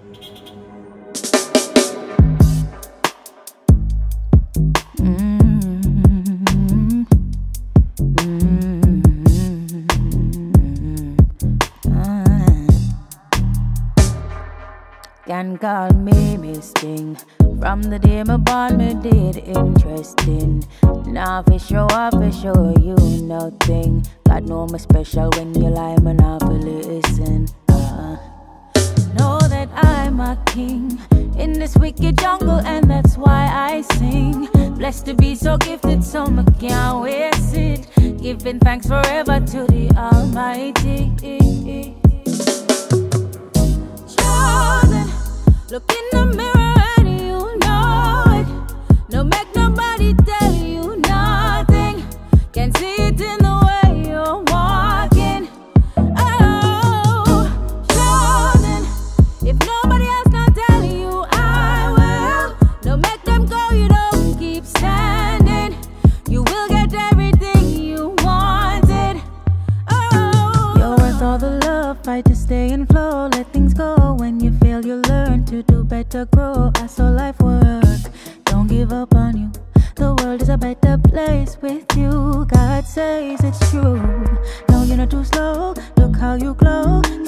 Can call me Miss Thing. From the day my born, me did interesting. Now for show up, for show you nothing. God know me special when you lie, me not for listen. Know that I'm a king in this wicked jungle, and that's why I sing. Blessed to be so gifted, so I can't waste it. Giving thanks forever to the Almighty. Chosen, look in the mirror and you know it. No make nobody tell you nothing. Can see it in the way you're walking. Oh, chosen. If nobody else not tell you, I will. No make them go, you don't keep standing. You will get everything you wanted. Oh, you're worth all the love, fight to stay in flow. Let things go. When you fail, you learn to do better, grow. I saw life work. Don't give up on you. The world is a better place with you. God says it's true. No, you're not too slow. Look how you glow.